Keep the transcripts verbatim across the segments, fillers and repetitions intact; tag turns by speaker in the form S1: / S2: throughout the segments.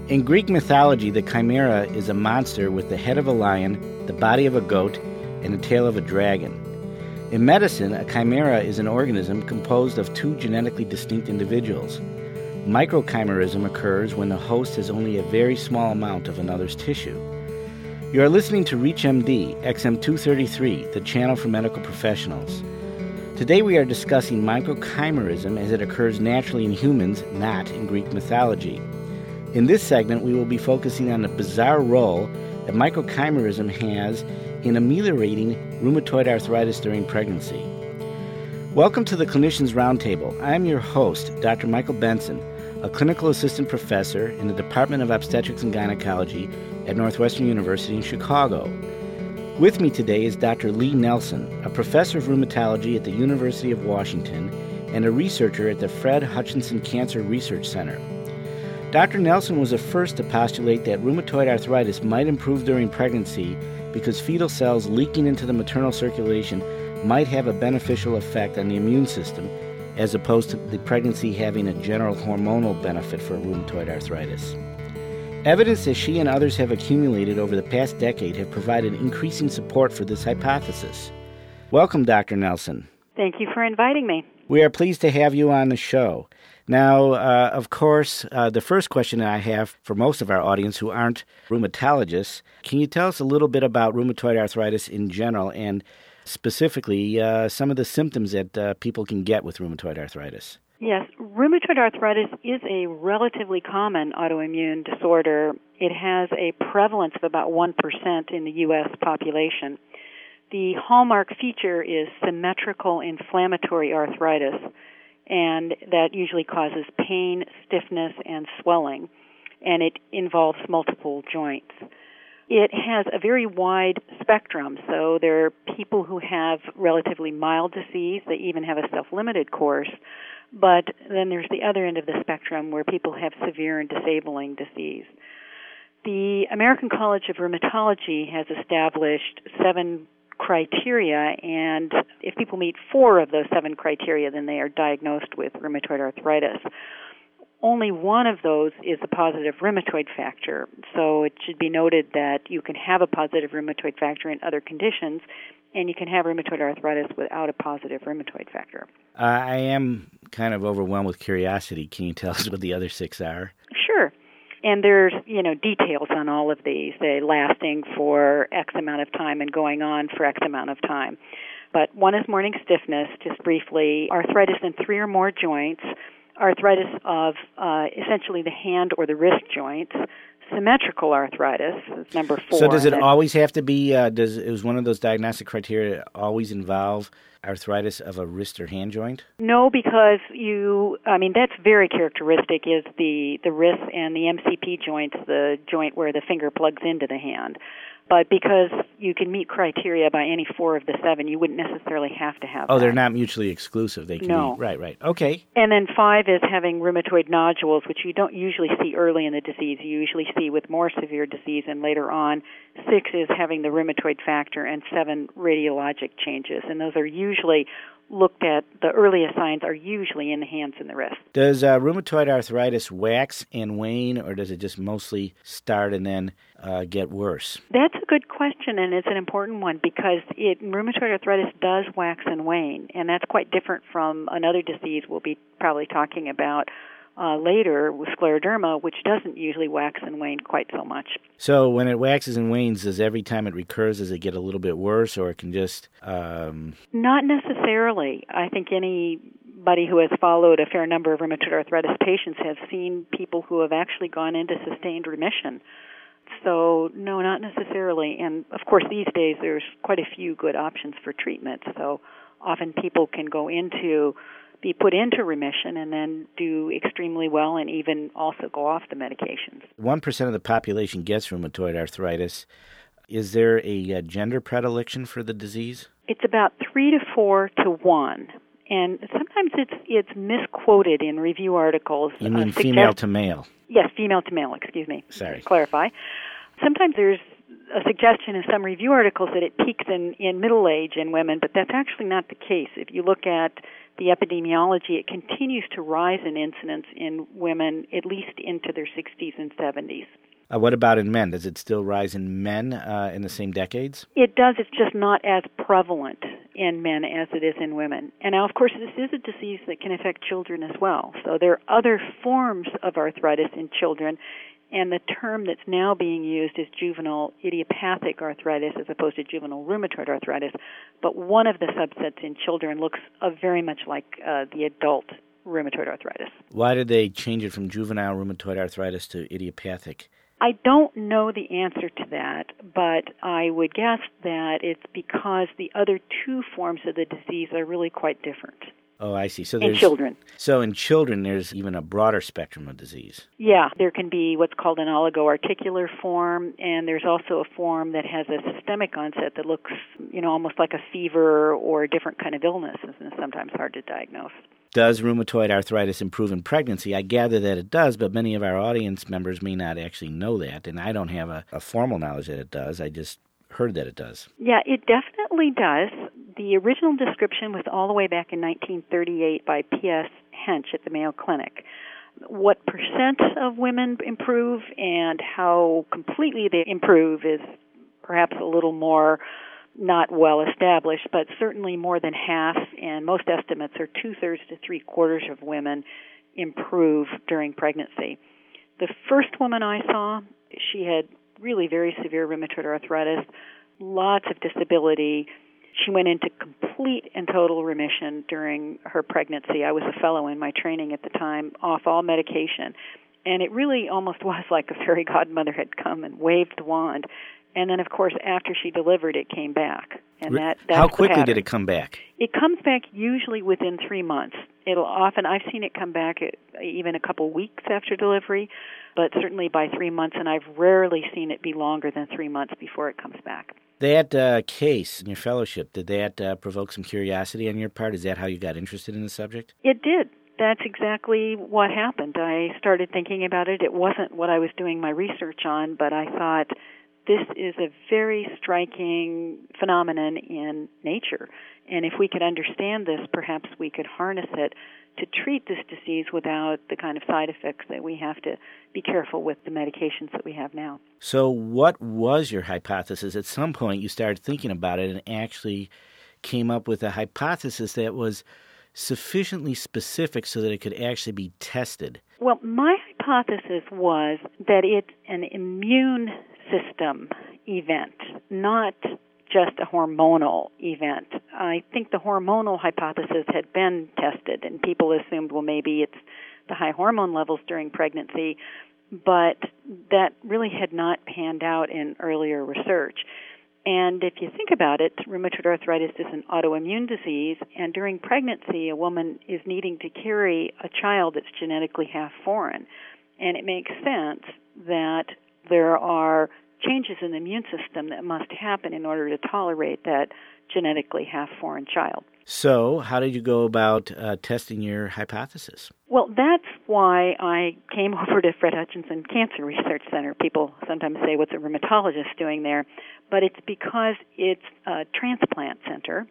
S1: In Greek mythology, the chimera is a monster with the head of a lion, the body of a goat, and the tail of a dragon. In medicine, a chimera is an organism composed of two genetically distinct individuals. Microchimerism occurs when the host has only a very small amount of another's tissue. You are listening to ReachMD, X M two thirty-three, the channel for medical professionals. Today we are discussing microchimerism as it occurs naturally in humans, not in Greek mythology. In this segment, we will be focusing on the bizarre role that microchimerism has in ameliorating rheumatoid arthritis during pregnancy. Welcome to the Clinicians Roundtable. I am your host, Doctor Michael Benson, a clinical assistant professor in the Department of Obstetrics and Gynecology at Northwestern University in Chicago. With me today is Doctor Lee Nelson, a professor of rheumatology at the University of Washington and a researcher at the Fred Hutchinson Cancer Research Center. Doctor Nelson was the first to postulate that rheumatoid arthritis might improve during pregnancy because fetal cells leaking into the maternal circulation might have a beneficial effect on the immune system, as opposed to the pregnancy having a general hormonal benefit for rheumatoid arthritis. Evidence that she and others have accumulated over the past decade have provided increasing support for this hypothesis. Welcome, Doctor Nelson.
S2: Thank you for inviting me.
S1: We are pleased to have you on the show. Now, uh, of course, uh, the first question that I have for most of our audience who aren't rheumatologists, can you tell us a little bit about rheumatoid arthritis in general and specifically uh, some of the symptoms that uh, people can get with rheumatoid arthritis?
S2: Yes, rheumatoid arthritis is a relatively common autoimmune disorder. It has a prevalence of about one percent in the U S population. The hallmark feature is symmetrical inflammatory arthritis, and that usually causes pain, stiffness, and swelling, and it involves multiple joints. It has a very wide spectrum, so there are people who have relatively mild disease. They even have a self-limited course, but then there's the other end of the spectrum where people have severe and disabling disease. The American College of Rheumatology has established seven criteria, and if people meet four of those seven criteria, then they are diagnosed with rheumatoid arthritis. Only one of those is a positive rheumatoid factor, so it should be noted that you can have a positive rheumatoid factor in other conditions, and you can have rheumatoid arthritis without a positive rheumatoid factor.
S1: Uh, I am kind of overwhelmed with curiosity. Can you tell us what the other six are?
S2: Sure. And there's, you know, details on all of these, they lasting for X amount of time and going on for X amount of time. But one is morning stiffness, just briefly, arthritis in three or more joints, arthritis of uh, essentially the hand or the wrist joints, symmetrical arthritis is number four.
S1: So does it always have to be, uh, does is one of those diagnostic criteria always involve arthritis of a wrist or hand joint?
S2: No, because you, I mean, that's very characteristic is the, the wrist and the M C P joints, the joint where the finger plugs into the hand. But because you can meet criteria by any four of the seven, you wouldn't necessarily have to have
S1: Oh,
S2: that.
S1: They're not mutually exclusive. They can
S2: no.
S1: be, right, right. Okay.
S2: And then five is having rheumatoid nodules, which you don't usually see early in the disease. You usually see with more severe disease and later on. Six is having the rheumatoid factor, and seven, radiologic changes. And those are usually looked at, the earliest signs are usually in the hands and the wrist.
S1: Does uh, rheumatoid arthritis wax and wane, or does it just mostly start and then uh, get worse?
S2: That's a good question, and it's an important one because it, rheumatoid arthritis does wax and wane, and that's quite different from another disease we'll be probably talking about uh, later with scleroderma, which doesn't usually wax and wane quite so much.
S1: So when it waxes and wanes, does every time it recurs, does it get a little bit worse, or it can just... Um...
S2: Not necessarily. I think anybody who has followed a fair number of rheumatoid arthritis patients has seen people who have actually gone into sustained remission. So, no, not necessarily. And, of course, these days there's quite a few good options for treatment. So often people can go into... be put into remission and then do extremely well and even also go off the medications.
S1: one percent of the population gets rheumatoid arthritis. Is there a uh, gender predilection for the disease?
S2: It's about three to four to one. And sometimes it's it's misquoted in review articles.
S1: You mean
S2: uh,
S1: female
S2: suggest-
S1: to male?
S2: Yes, female to male, excuse me.
S1: Sorry.
S2: To clarify. Sometimes there's a suggestion in some review articles that it peaks in, in middle age in women, but that's actually not the case. If you look at the epidemiology, it continues to rise in incidence in women at least into their sixties and seventies.
S1: Uh, what about in men? Does it still rise in men uh, in the same decades?
S2: It does. It's just not as prevalent in men as it is in women. And now, of course, this is a disease that can affect children as well. So there are other forms of arthritis in children, and the term that's now being used is juvenile idiopathic arthritis as opposed to juvenile rheumatoid arthritis. But one of the subsets in children looks uh, very much like uh, the adult rheumatoid arthritis.
S1: Why did they change it from juvenile rheumatoid arthritis to idiopathic?
S2: I don't know the answer to that, but I would guess that it's because the other two forms of the disease are really quite different.
S1: Oh, I see. So
S2: in
S1: there's,
S2: children.
S1: So in children, there's even a broader spectrum of disease.
S2: Yeah, there can be what's called an oligoarticular form, and there's also a form that has a systemic onset that looks, you know, almost like a fever or a different kind of illness, and is sometimes hard to diagnose.
S1: Does rheumatoid arthritis improve in pregnancy? I gather that it does, but many of our audience members may not actually know that, and I don't have a, a formal knowledge that it does. I just heard that it does.
S2: Yeah, it definitely does. The original description was all the way back in nineteen thirty-eight by P S Hench at the Mayo Clinic. What percent of women improve and how completely they improve is perhaps a little more not well established, but certainly more than half, and most estimates are two-thirds to three-quarters of women improve during pregnancy. The first woman I saw, she had really very severe rheumatoid arthritis, lots of disability. She went into complete and total remission during her pregnancy. I was a fellow in my training at the time, off all medication. And it really almost was like a fairy godmother had come and waved the wand. And then, of course, after she delivered, it came back. And that that's
S1: How quickly
S2: the
S1: did it come back?
S2: It comes back usually within three months. It'll often, I've seen it come back at even a couple weeks after delivery, but certainly by three months, and I've rarely seen it be longer than three months before it comes back.
S1: That uh, case in your fellowship, did that uh, provoke some curiosity on your part? Is that how you got interested in the subject?
S2: It did. That's exactly what happened. I started thinking about it. It wasn't what I was doing my research on, but I thought, this is a very striking phenomenon in nature. And if we could understand this, perhaps we could harness it to treat this disease without the kind of side effects that we have to be careful with the medications that we have now.
S1: So what was your hypothesis? At some point you started thinking about it and actually came up with a hypothesis that was sufficiently specific so that it could actually be tested.
S2: Well, my hypothesis was that it's an immune system event, not just a hormonal event. I think the hormonal hypothesis had been tested, and people assumed, well, maybe it's the high hormone levels during pregnancy, but that really had not panned out in earlier research. And if you think about it, rheumatoid arthritis is an autoimmune disease, and during pregnancy, a woman is needing to carry a child that's genetically half foreign. And it makes sense that there are changes in the immune system that must happen in order to tolerate that genetically half foreign child.
S1: So how did you go about uh, testing your hypothesis?
S2: Well, that's why I came over to Fred Hutchinson Cancer Research Center. People sometimes say, what's a rheumatologist doing there? But it's because it's a transplant center,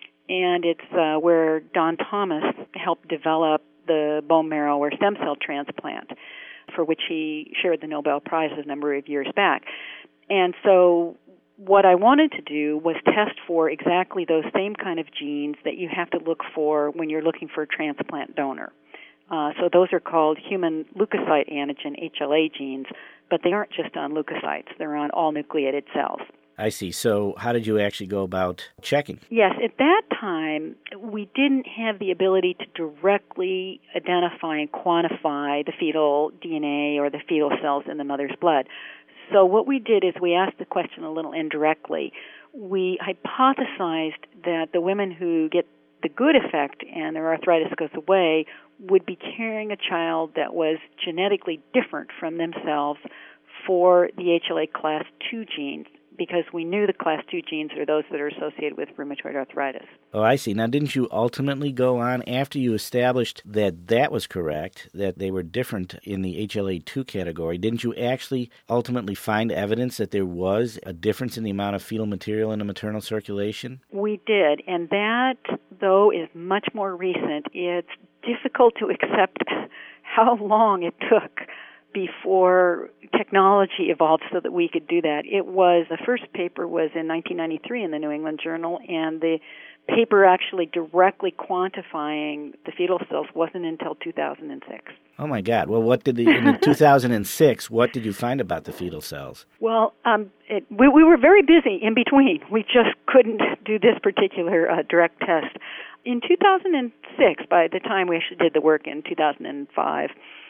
S2: and it's uh, where Don Thomas helped develop the bone marrow or stem cell transplant, for which he shared the Nobel Prize a number of years back. And so what I wanted to do was test for exactly those same kind of genes that you have to look for when you're looking for a transplant donor. Uh, so those are called human leukocyte antigen, H L A genes, but they aren't just on leukocytes. They're on all nucleated cells.
S1: I see. So how did you actually go about checking?
S2: Yes, at that time, we didn't have the ability to directly identify and quantify the fetal D N A or the fetal cells in the mother's blood. So what we did is we asked the question a little indirectly. We hypothesized that the women who get the good effect and their arthritis goes away would be carrying a child that was genetically different from themselves for the H L A class two genes, because we knew the class two genes are those that are associated with rheumatoid arthritis.
S1: Oh, I see. Now, didn't you ultimately go on, after you established that that was correct, that they were different in the H L A two category, didn't you actually ultimately find evidence that there was a difference in the amount of fetal material in the maternal circulation?
S2: We did, and that, though, is much more recent. It's difficult to accept how long it took before technology evolved so that we could do that. It was, the first paper was in nineteen ninety-three in the New England Journal, and the paper actually directly quantifying the fetal cells wasn't until two thousand six.
S1: Oh, my God. Well, what did the, in two thousand six, what did you find about the fetal cells?
S2: Well, um, it, we, we were very busy in between. We just couldn't do this particular uh, direct test. In two thousand six, by the time we actually did the work in two thousand five,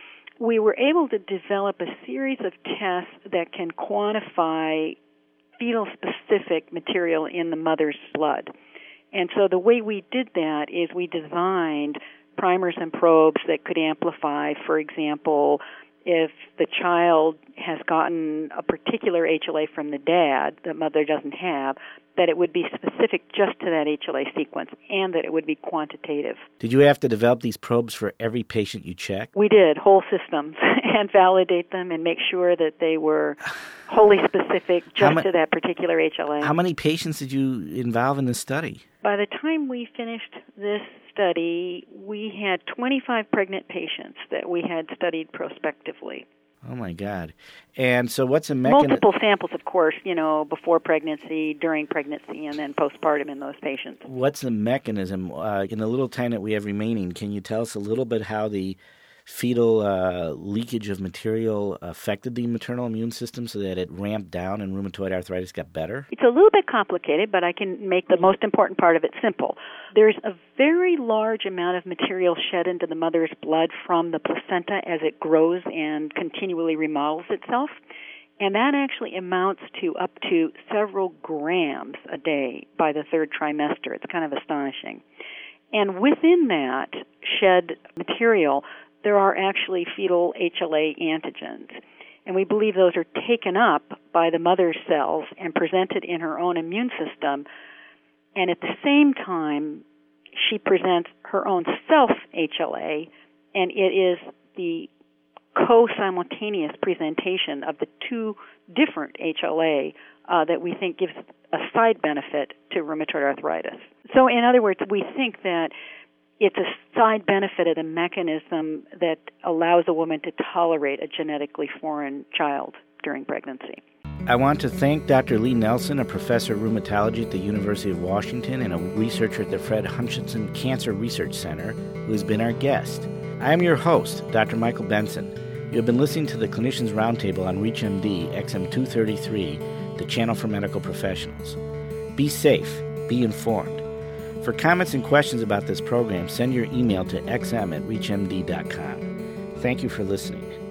S2: we were able to develop a series of tests that can quantify fetal-specific material in the mother's blood. And so the way we did that is we designed primers and probes that could amplify, for example, if the child has gotten a particular H L A from the dad that mother doesn't have, that it would be specific just to that H L A sequence and that it would be quantitative.
S1: Did you have to develop these probes for every patient you checked?
S2: We did, whole systems, and validate them and make sure that they were wholly specific just ma- to that particular H L A.
S1: How many patients did you involve in this study?
S2: By the time we finished this study, we had twenty-five pregnant patients that we had studied prospectively.
S1: Oh, my God. And so what's a mechanism?
S2: Multiple samples, of course, you know, before pregnancy, during pregnancy, and then postpartum in those patients.
S1: What's the mechanism? Uh, in the little time that we have remaining, can you tell us a little bit how the fetal uh, leakage of material affected the maternal immune system so that it ramped down and rheumatoid arthritis got better?
S2: It's a little bit complicated, but I can make the most important part of it simple. There's a very large amount of material shed into the mother's blood from the placenta as it grows and continually remodels itself, and that actually amounts to up to several grams a day by the third trimester. It's kind of astonishing. And within that shed material, there are actually fetal H L A antigens. And we believe those are taken up by the mother's cells and presented in her own immune system. And at the same time, she presents her own self-H L A, and it is the co-simultaneous presentation of the two different H L A uh, that we think gives a side benefit to rheumatoid arthritis. So in other words, we think that it's a side benefit of the mechanism that allows a woman to tolerate a genetically foreign child during pregnancy.
S1: I want to thank Doctor Lee Nelson, a professor of rheumatology at the University of Washington and a researcher at the Fred Hutchinson Cancer Research Center, who has been our guest. I am your host, Doctor Michael Benson. You have been listening to the Clinicians Roundtable on ReachMD X M two thirty-three, the channel for medical professionals. Be safe. Be informed. For comments and questions about this program, send your email to x m at reach m d dot com. Thank you for listening.